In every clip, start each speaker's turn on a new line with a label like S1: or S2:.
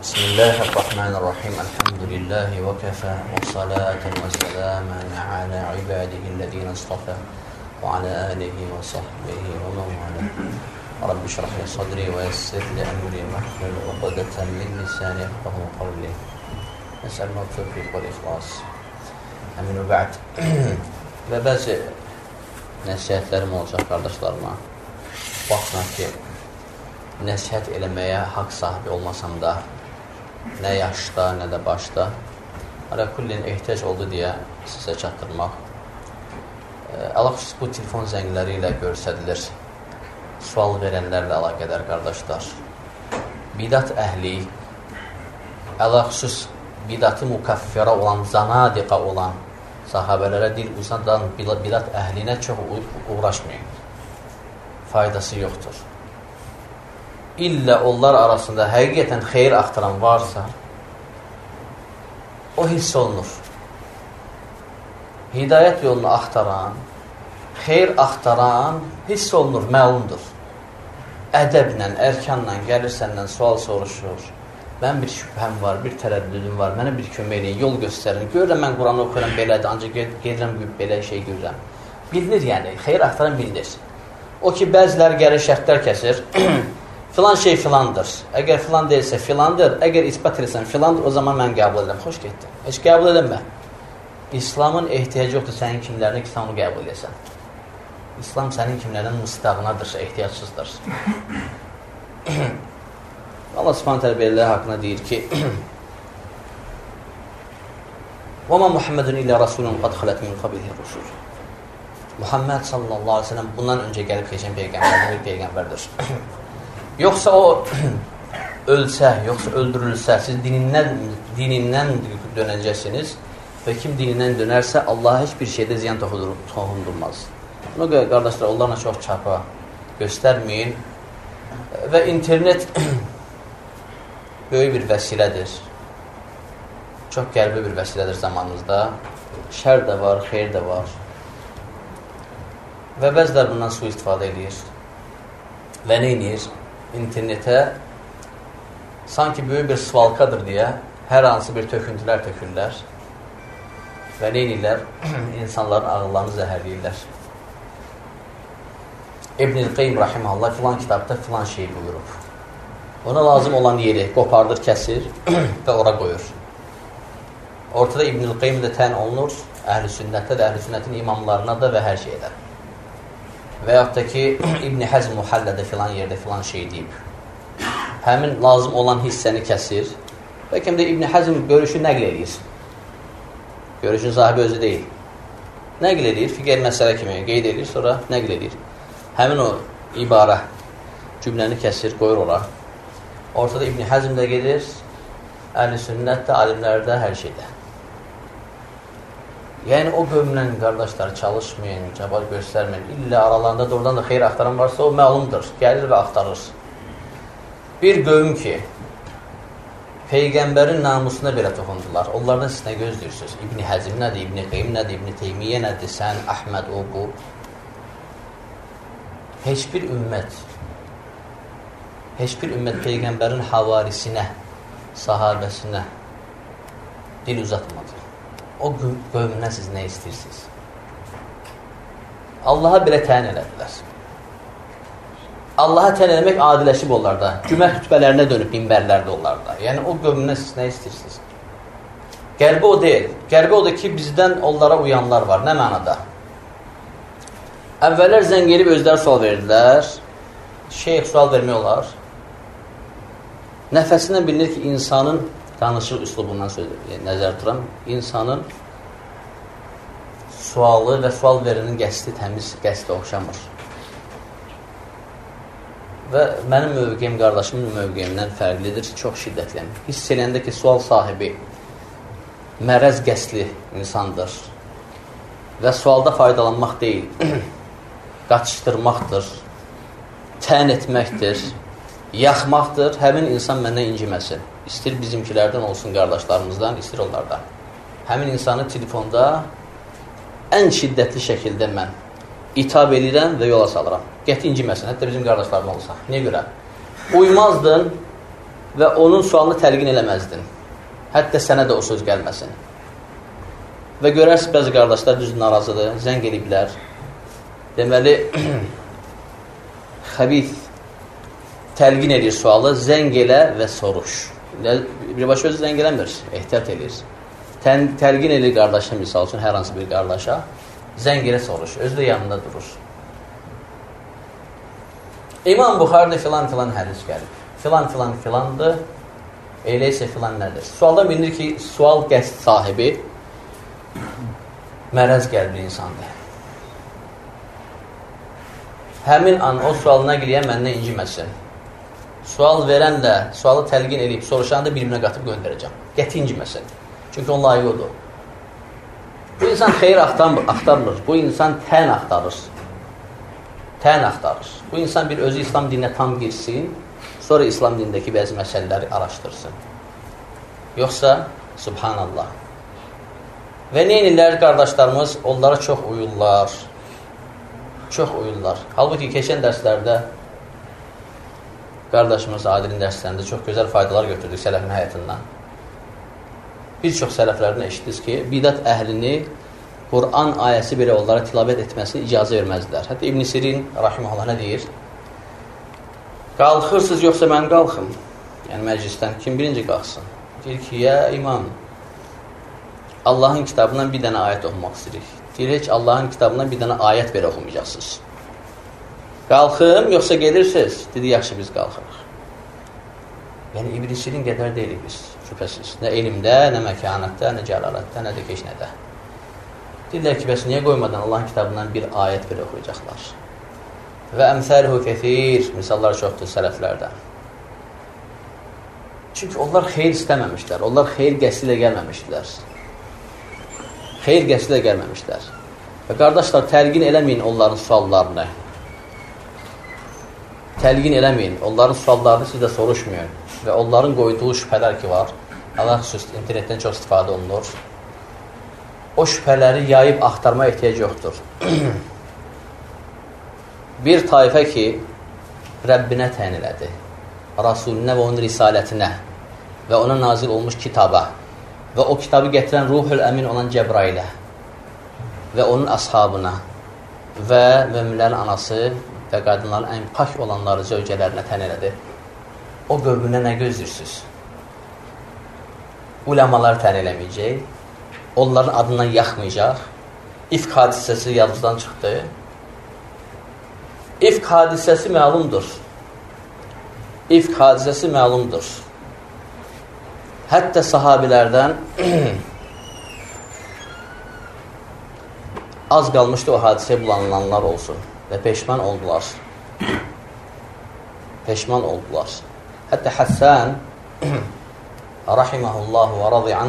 S1: بسم الله الرحمن الرحيم الحمد لله وكفى وصلاة وسلاما على عباده الذين اصطفى وعلى آله وصحبه ومن والاه رب اشرح لي صدري ويسر لي أمري واحلل عقدة من لساني يفقهوا قولي نسأل الله التوفيق والإخلاص Əmin və bə'd və bəzi nəsihətlərim olacaq qardaşlarıma. Baxın ki, nəsihət eləməyə haqq sahibi olmasam da, nə yaşda, nə də başda, hələ kullin ehtiyac oldu deyə sizə çatdırmaq. Əlaqsız bu telefon zəngləri ilə görsədilir, sual verənlərlə əlaqədar qardaşlar. Bidat əhli, əlaqsız bidatı mukaffirə olan, zanadiqa olan sahabələrə dil uzadan bidat əhlinə çox uğraşmayın. Faydası yoxdur. İllə onlar arasında həqiqətən xeyir axtaran varsa, o hiss olunur. Hidayət yolunu axtaran, xeyir axtaran hiss olunur, məlumdur. Ədəblə, ərkanla gəlir səndən sual soruşur. Mən bir şübhəm var, bir tərəddüdüm var, mənə bir kömək eləyin, yol göstərin. Görürəm, mən Quranı oxuyuram belədir, ancaq gedirəm belə şey görürəm. Bilinir yəni, xeyir axtaran bilinir. O ki, bəziləri gəlir şərtlər kəsir, filan şey filandır. Əgər filan deyilsə filandır, əgər ispat edirsən filandır, o zaman mən qəbul edirəm. Xoş getdim. Heç qəbul edəmə. İslamın ehtiyacı yoxdur sənin kimlərinə ki, sən onu qəbul edəsən. İslam sənin kimlərinin mustağınadırsa, ehtiyacsızdır. Allah Subhanahu təala belirlər haqqında deyir ki: "Və ma Muhammedun illə rasulun qad xalat min qablihi rusul." Muhammed sallallahu əleyhi və səlləm bundan öncə gəlib keçən bir peyğəmbərdir. Yoxsa o ölsə, yoxsa öldürülsə, siz dinindən dönəcəksiniz və kim dinindən dönərsə, Allah heç bir şeydə ziyan toxundurmaz. Buna görə qardaşlar, onlarla çox çapa göstərməyin və internet böyük bir vəsilədir. Çox qəlbi bir vəsilədir zamanımızda. Şər də var, xeyir də var. Və bəzilər bundan sui-istifadə edir. Və nə edir? İnternetə sanki böyük bir svalkadır deyə hər hansı bir töküntülər tökürlər. Və nə edirlər? İnsanların ağıllarını zəhərləyirlər. İbn-i Qeym rahiməhullah filan kitabda filan şeyi buyurub. Ona lazım olan yeri qopardır, kəsir və ora qoyur. Ortada İbn-i Qeym də tən olunur, əhl-i sünnətdə də, əhl-i sünnətin imamlarına da və hər şeydə. Və yaxud da ki, İbn-i Həzm Muhallədə filan yerdə filan şey deyib. Həmin lazım olan hissəni kəsir və kim də İbn-i Həzm görüşü nəql edir. Görüşün sahibi özü deyil. Nəql edir, fiqh məsələ kimi qeyd edir, sonra nəql edir. Həmin o ibarə cümləni kəsir, qoyur ora. Ortada İbn-i Həzm də gedir, əhl-i sünnət də, alimlərdə, hər şeydə. Yəni, o qövmlə qardaşlar çalışmayın, cəbal göstərməyin. İllə aralarında doğrudan da xeyir axtaran varsa, o məlumdur, gəlir və axtarır. Bir qövm ki, Peyğəmbərin namusuna belə toxundular. Onlardan siz nə gözləyirsiniz? İbn-i Həzm nədir, İbn-i Qeym nədir, İbn-i Teymiyyə nədir, sən, Əhməd, o, bu. Heç bir ümmət Peyğəmbərin havarisinə, sahabəsinə dil uzatmadı. O qövmündən siz nə istəyirsiniz? Allaha belə təyin elədilər. Allaha təyin eləmək adiləşib onlarda. Cümə xütbələrinə dönüb minbərlərdə onlarda. Yəni, o qövmündən siz nə istəyirsiniz? Qəlbi o deyil. Qəlbi odur ki, bizdən onlara uyanlar var. Nə mənada? Əvvəllər zəng gelib özləri sual verdilər. Şeyx sual vermək olar. Nəfəsindən bilinir ki, insanın danışıq üslubundan nəzər tuturam. İnsanın sualı və sual verinin qəsdi təmiz qəsdə oxşamır. Və mənim mövqeyim qardaşımın mövqeyimdən fərqlidir, çox şiddətliyəm. Hiss eləyəndə ki, sual sahibi mərəz qəsdli insandır və sualda faydalanmaq deyil, qaçışdırmaqdır, tən etməkdir, yaxmaqdır, həmin insan məndən inciməsin. İstir bizimkilərdən olsun, qardaşlarımızdan, istir onlardan. Həmin insanı telefonda ən şiddətli şəkildə mən itab edirəm və yola salıram. Qəti inciməsin, hətta bizim qardaşlarım olsa. Niyə görə? Uymazdın, və onun sualını təlqin eləməzdin. Hətta sənə də o söz gəlməsin. Və görərsiniz, bəzi qardaşlar düz narazıdır, zəng eləyiblər. Deməli, xəbith təlqin edir sualı, zəng elə və soruş. Birbaşa özü zəng eləmir, ehtiyat edir. Təlqin edir qardaşa, misal üçün, hər hansı bir qardaşa, zəng elə soruş, özü də yanında durur. İmam Buxarıda filan hədis gəlib. Filandır, elə isə filan nədir? Sualdan bilinir ki, sual qəsd sahibi mərəz qəlbli insandır. Həmin an o sualı nəql edən məndən inciməsin. Sual verən də sualı təlqin edib, soruşan da bir-birinə qatıb göndərəcəm. Qəti inciməsin. Çünki onun layiqi odur. Bu insan xeyir axtarmır. Bu insan tən axtarır. Bu insan bir özü İslam dininə tam girsin, sonra İslam dinindəki bəzi məsələləri araşdırsın. Yoxsa, subhanallah. Və neynirlər qardaşlarımız? Onlara çox uyurlar. Halbuki keçən dərslərdə qardaşımız Adilin dərslərində çox gözəl faydalar götürdük sələfin həyatından. Bir çox sələflərdən eşitdiniz ki, bidət əhlini Qur'an ayəsi belə onlara tilavət etməsini icazə verməzdilər. Hətta İbn Sirin rahimehullah nə deyir? Qalxırsınız yoxsa mən qalxım? Yəni məclisdən kim birinci qalxsın? Deyir ki, ya imam, Allahın kitabından bir dənə ayət oxumaq istəyirik. Deyir, heç Allahın kitabından bir dənə ayət belə oxumayacaqsınız. Qalxım, yoxsa gelirsiniz? Dedi, yaxşı, biz qalxırıq. Yəni, İbn Sirin qədər deyilik biz, şübhəsiz. Nə elmdə, nə məkanətdə, nə cəlalətdə, nə də keçnədə. Deyirlər ki, bəs niyə qoymadan Allahın kitabından bir ayət belə oxuyacaqlar? Və əmsəlihu kəthir, misallar çoxdur sələflərdən. Çünki onlar xeyir istəməmişlər, onlar xeyir qəsdi ilə gəlməmişlər. Və qardaşlar, təlqin eləməyin onların suallarını. Onların suallarını siz də soruşmayın. Və onların qoyduğu şübhələr ki var, Allah xüsusi internetdən çox istifadə olunur. O şübhələri yayıb axtarma ehtiyac yoxdur. Bir tayfə ki, Rəbbinə təyin elədi, Rasulünə və onun risalətinə və ona nazil olmuş kitaba və o kitabı gətirən Ruhul Əmin olan Cəbrailə və onun ashabına və möminlərin anası və qadınların ən pak olanları zövcələrinə təyin elədi. O qövmünə nə gözləyirsiniz? Uləmalar təyin eləməyəcək, onların adından yaxmayacaq, İfk hadisəsi yadımızdan çıxdı. İfk hadisəsi məlumdur. Hətta sahabilərdən az qalmışdı o hadisəyə bulanılanlar olsun və peşman oldular. Hətta Həssən rahiməhullahu və radiyan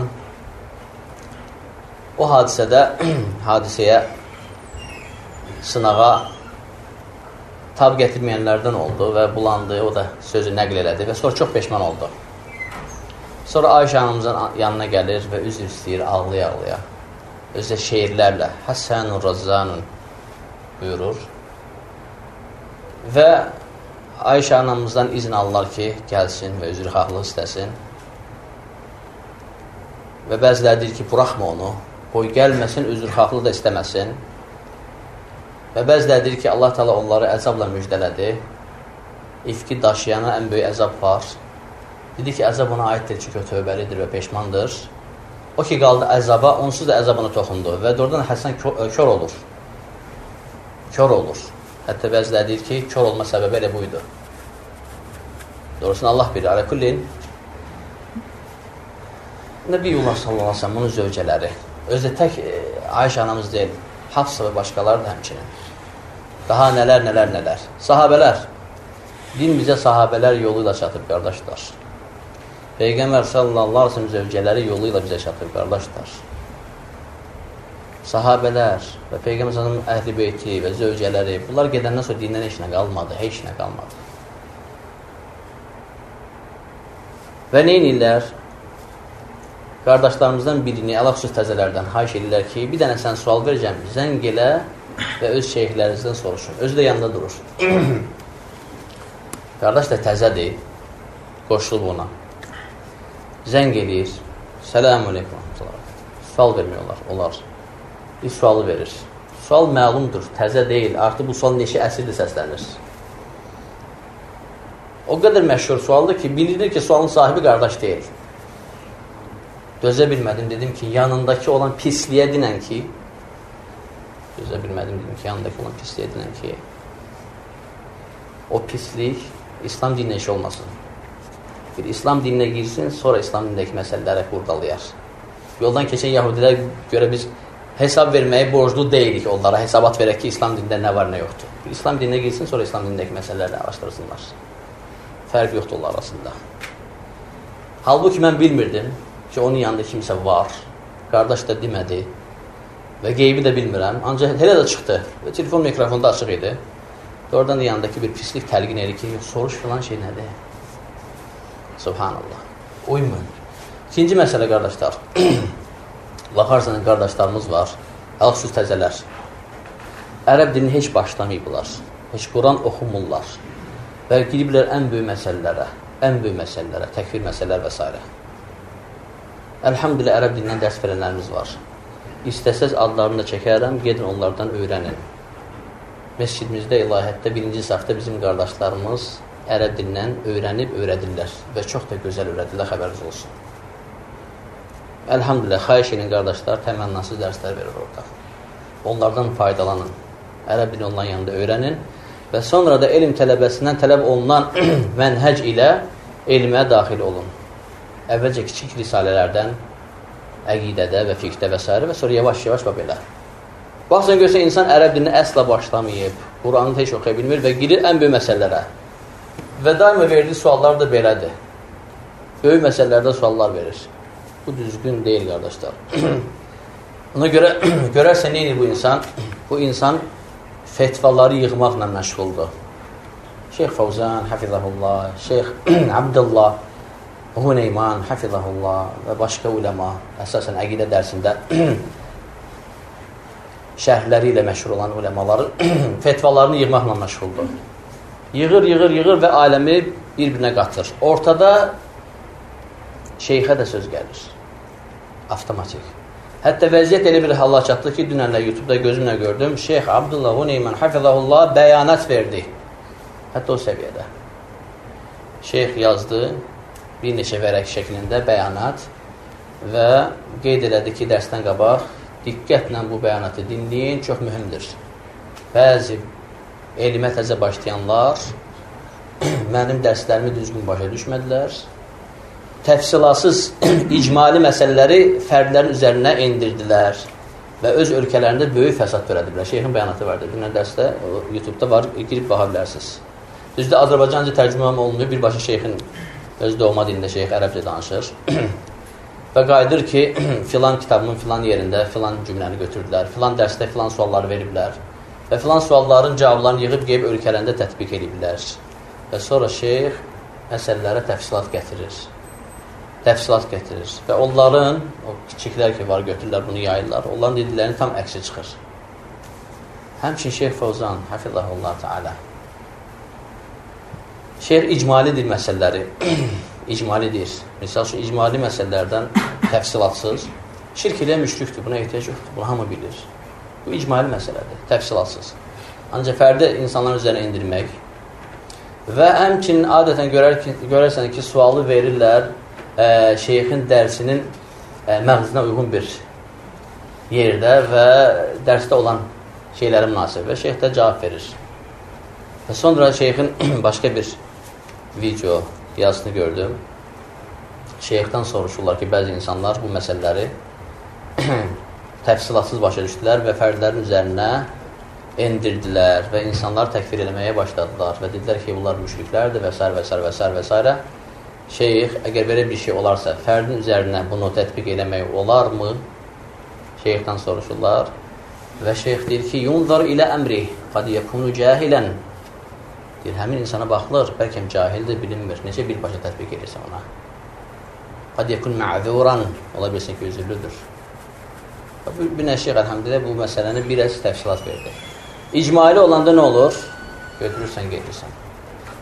S1: o hadisəyə sınağa tab gətirməyənlərdən oldu və bulandı, o da sözü nəql elədi və sonra çox peşman oldu. Sonra Ayşə anamızın yanına gəlir və üzr istəyir, ağlaya-ağlaya. Özdə şeirlərlə, Həssənun Razzanun buyurur. Və Ayşə anamızdan izin alırlar ki, gəlsin və üzrxahlıq istəsin. Və bəziləri deyir ki, buraxma onu, qoy gəlməsin, üzrxahlıq da istəməsin. Və bəziləri deyir ki, Allah Teala onları əzabla müjdələdi. İfki daşıyana ən böyük əzab var. Dedi ki, əzab ona aiddir, çünki o tövbəlidir və peşmandır. O ki, qaldı əzaba, onsuz da əzabına toxundu və doğrudan Həsən kör olur. Hətta bəziləri deyir ki, kör olma səbəbi elə buydu. Doğrusunu Allah bilir. Aləkullin, Nəbiyyullah sallallahu aleyhi ve sellem, bunun zövcələri, özdə tək Ayşə anamız deyil, Hafsa və başqaları da həmçinin. Daha nələr. Sahabələr, din bizə sahabələr yolu ilə çatıb, qardaşlar. Peyğəmbər sallallahu aleyhi ve sellem zövcələri yolu ilə bizə çatıb, qardaşlar. Sahabələr və Peyğəmbər sallallahu aleyhi ve sellem əhl-i beyti və zövcələri, bunlar gedəndən sonra dindən heç nə qalmadı. Və neynirlər? Qardaşlarımızdan birini, əlaqsız təzələrdən xahiş edirlər ki, bir dənə sən sual verəcəm, zəng elə və öz şeyhlərinizdən soruşun. Özü də yanında durur. Qardaş da təzədir. qoşulub ona. Zəng eləyir. Selamun aleyküm. Sual vermiyorlar, onlar. Bir sualı verir. Sual məlumdur, təzə deyil. Artıq bu sual neçə əsrdir səslənir. O qədər məşhur sualdır ki, bilinir ki, sualın sahibi qardaş deyil. Dözə bilmədim, dedim ki, yanındakı olan pisliyə dinən ki, o pislik İslam dininə iş olmasın. Bir İslam dininə girsin, sonra İslam dinindəki məsələləri qurdalayar. Yoldan keçən yahudilər görə biz hesab verməyə borclu deyilik onlara, hesabat verək ki, İslam dinində nə var, nə yoxdur. Bir İslam dininə girsin, sonra İslam dinindəki məsələləri araşdırsınlar. Fərq yoxdur onlar arasında. Halbuki mən bilmirdim ki, onun yanında kimsə var. Qardaş da demədi və qeybi də bilmirəm. Ancaq elə də çıxdı və telefon mikrofonda açıq idi. Oradan da yanındakı bir pislik təlqin edir ki, soruş filan şey nədir? Subhanallah. Uymun. İkinci məsələ, qardaşlar. Baxarsanız, qardaşlarımız var. Əl-xüsus təzələr. Ərəb dilini heç başlamayıblar. Heç Quran oxumurlar. Və giriblər ən böyük məsələlərə, təkfir məsələlər və s. Əlhamdülillah, ərəb dilindən dərs verənlərimiz var. İstəsəz adlarını da çəkərəm, gedin onlardan öyrənin. Məscidimizdə, ilahiyyətdə, 1-ci safda bizim qardaşlarımız ərəb dilindən öyrənib, öyrədirlər və çox da gözəl öyrədirlər, xəbəriniz olsun. Əlhamdülillah, xahiş edin qardaşlar, təmənnasız dərslər verir orada. Onlardan faydalanın. Ərəb dili onların yanında öyrənin və sonra da elm tələbəsindən tələb olunan mənhəc ilə elmə daxil olun. Əvvəlcə kiçik risalələrdən, əqidədə və fiqdə və s. və sonra yavaş-yavaş belə. Baxsan görsən, insan ərəb dilini əsla başlamayıb, Quranı heç oxuya bilmir və girir ən böyük məsələlərə. Və daima verdiyi suallar da belədir. Böyük məsələlərdə suallar verir. Bu düzgün deyil, qardaşlar. Ona görə görərsən, neyini bu insan? Bu insan fetvaları yığmaqla məşğuldur. Şeyx Fawzan, hafizahullah, Şeyx Abdullah, Huneyman, hafizahullah və başqa uləma, əsasən əqidə dərsində şərhləri ilə məşhur olan uləmaların fetvalarını yığmaqla məşğuldur. Yığır və aləmi bir-birinə qatır. Ortada şeyxə də söz gəlir. Avtomatik. Hətta vəziyyət elə bir hala çatdı ki, dünənlər YouTube-da gözümlə gördüm. Şeyx Abdullah Huneyman hafizahullah bəyanat verdi. Hətta o səviyyədə. Şeyx yazdı bir neçə vərəq şəklində bəyanat və qeyd elədi ki, dərsdən qabaq diqqətlə bu bəyanatı dinləyin, çox mühümdür. Bəzi elmə təzə başlayanlar mənim dərslərimi düzgün başa düşmədilər. Təfsilatsız icmali məsələləri fərdlərin üzərinə endirdilər və öz ölkələrində böyük fəsad törədiblər. Şeyxin bəyanatı vardı. Dünən dərsdə YouTube-da var, girib baxa bilərsiniz. Düzdür, Azərbaycanca tərcümə olunmuyor. Birbaşa şeyxin öz doğma dilində şeyx ərəbcə danışır. Və qayıdır ki, filan kitabımın filan yerində filan cümləni götürdülər, filan dərsdə filan sualları veriblər və filan sualların cavablarını yığıb qeyb ölkələrində tətbiq ediblər. Və sonra şeyx məsələlərə təfsilat gətirir. Və onların, o kiçiklər ki var, götürürlər, bunu yayırlar, onların dediklərinin tam əksi çıxır. Həmçin Şeyx Fawzan, hafizahullah teala, şeyx icmalidir məsələləri, icmalidir. Misal üçün, icmali məsələlərdən təfsilatsız, şirk ilə müşrikdir, buna ehtiyac yoxdur, bunu hamı bilir. Bu icmali məsələdir, təfsilatsız. Ancaq fərdi insanların üzərinə indirmək və həmçinin adətən görərsən ki, sualı verirlər şeyxin dərsinin məğzinə uyğun bir yerdə və dərsdə olan şeylərə münasib və şeyx də cavab verir. Və sonra şeyxin başqa bir video yazısını gördüm. Şeyxdən soruşurlar ki, bəzi insanlar bu məsələləri təfsilatsız başa düşdülər və fərdlərin üzərinə endirdilər və insanlar təkfir eləməyə başladılar və dedilər ki, bunlar müşriklərdir və s. Şeyx, əgər belə bir şey olarsa, fərdin üzərinə bunu tətbiq eləmək olarmı? Şeyxdən soruşurlar və şeyx deyir ki, yunzar ilə əmri, qad yəkunu cahilən. Deyir, həmin insana baxılır, bəlkə cahildir, bilinmir. Necə birbaşa tətbiq edirsən ona? Qad yəkun mə'zuran, ola bilsin ki, üzürlüdür. Bir nəşiq, əlhamdülillah, bu məsələni biraz təfsilat verdi. İcmali olanda nə olur? Götürürsən, gedirsən.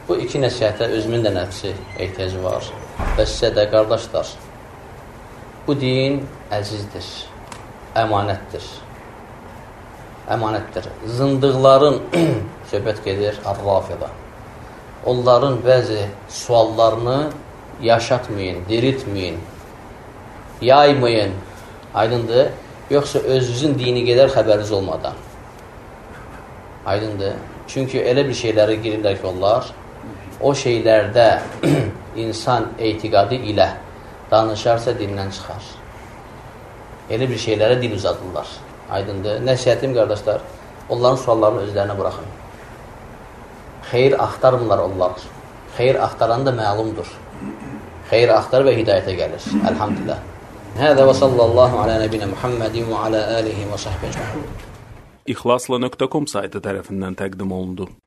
S1: Bu iki nəsihətə özümün də nəfsi ehtiyacı var və sizə də qardaşlar, bu din əzizdir, əmanətdir. Əmanətdir. Zındıqların söhbət gedir Ar-Rafida. Onların bəzi suallarını yaşatmayın, diriltməyin, yaymayın, aydındır. Yoxsa özünüzün dini gedər xəbəriniz olmadan. Aydındır. Çünki elə bir şeylərə girirlər ki, onlar o şeylərdə insan etiqadı ilə danışarsa dindən çıxar. Elə bir şeylərə dil uzadırlar. Aydındır. Nəsihətim qardaşlar, onların suallarını özlərinə buraxın. Xeyir axtarmırlar onlar. Xeyir axtaran da məlumdur. Xeyir axtar və hidayətə gəlir. Elhamdülillah. Hədə və sallallahu alə nəbinə Muhammedin və alə alihi və sahbə ecmaîn.
S2: İhlasla.com saytı tərəfindən təqdim olundu.